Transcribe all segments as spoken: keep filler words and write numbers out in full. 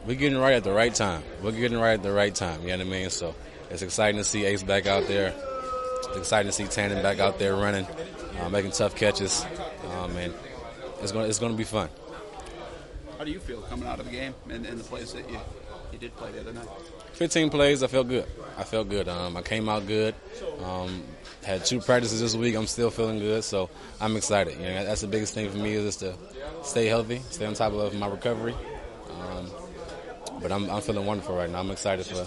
we're getting right at the right time. We're getting right at the right time, you know what I mean? So it's exciting to see Ace back out there. It's exciting to see Tannen back out there running, uh, making tough catches, um, and it's going it's going to be fun. How do you feel coming out of the game and, and the plays that you, you did play the other night? fifteen plays, I felt good. I felt good. Um, I came out good. Um, had two practices this week. I'm still feeling good, so I'm excited. You know, that's the biggest thing for me is just to stay healthy, stay on top of my recovery. Um, but I'm, I'm feeling wonderful right now. I'm excited for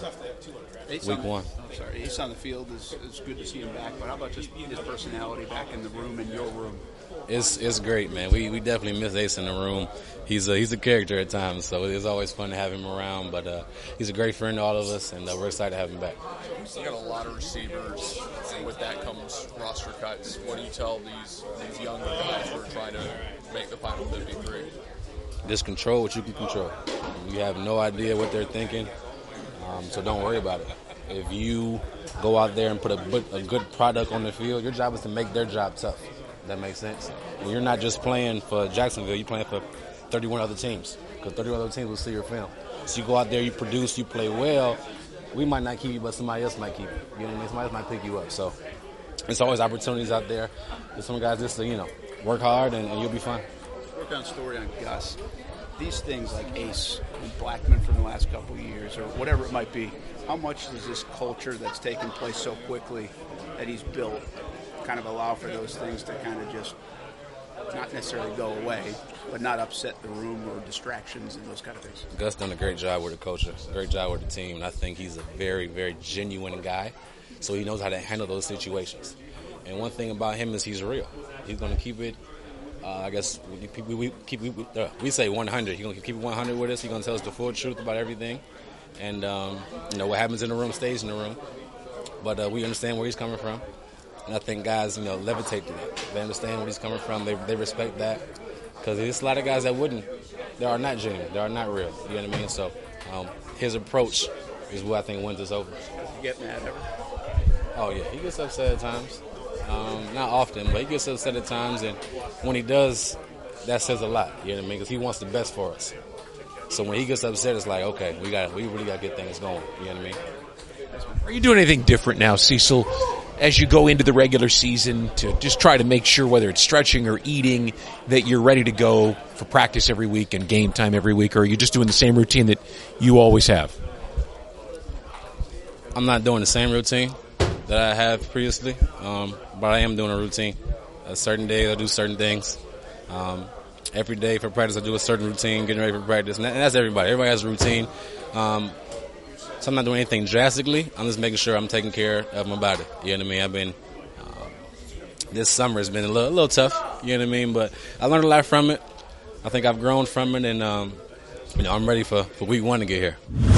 Ace week on the, one. Oh, sorry, Ace on the field is it's good to see him back. But how about just his personality back in the room, in your room? It's it's great, man. We we definitely miss Ace in the room. He's a, he's a character at times, so it's always fun to have him around. But uh, he's a great friend to all of us, and uh, we're excited to have him back. You got a lot of receivers, and with that comes roster cuts. What do you tell these these younger guys who are trying to make the final fifty-three? Just control what you can control. You have no idea what they're thinking, um, so don't worry about it. If you go out there and put a, a good product on the field, your job is to make their job tough. That makes sense. And you're not just playing for Jacksonville, you're playing for thirty-one other teams, because thirty-one other teams will see your film. So you go out there, you produce, you play well, we might not keep you, but somebody else might keep you. You know what I mean? Somebody else might pick you up. So there's always opportunities out there. There's some guys just to, you know, work hard and, and you'll be fine. Work on story on Gus. These things like Ace and Blackman from the last couple of years or whatever it might be, how much does this culture that's taken place so quickly that he's built kind of allow for those things to kind of just not necessarily go away, but not upset the room or distractions and those kind of things? Gus done a great job with the culture, great job with the team, and I think he's a very, very genuine guy, so he knows how to handle those situations. And one thing about him is he's real. He's going to keep it, uh, I guess, we, we, we, keep, we, uh, we say one hundred. He's going to keep it one hundred with us. He's going to tell us the full truth about everything. And, um, you know, what happens in the room stays in the room. But uh, we understand where he's coming from. And I think guys, you know, levitate to that. They understand where he's coming from. They they respect that. Because there's a lot of guys that wouldn't. They are not genuine. They are not real. You know what I mean? So um, his approach is what I think wins us over. Does he get mad ever? Oh, yeah. He gets upset at times. Um, not often, but he gets upset at times. And when he does, that says a lot. You know what I mean? Because he wants the best for us. So when he gets upset, it's like, okay, we got we really got to get things going. You know what I mean? Are you doing anything different now, Cecil, as you go into the regular season to just try to make sure, whether it's stretching or eating, that you're ready to go for practice every week and game time every week, or are you just doing the same routine that you always have? I'm not doing the same routine that I have previously, um, but I am doing a routine. Uh, certain days I do certain things. Um, every day for practice I do a certain routine, getting ready for practice, and, that, and that's everybody. Everybody has a routine. Um, So I'm not doing anything drastically. I'm just making sure I'm taking care of my body. You know what I mean? I've been, um, this summer has been a little, a little tough. You know what I mean? But I learned a lot from it. I think I've grown from it, and um, you know, I'm ready for, for week one to get here.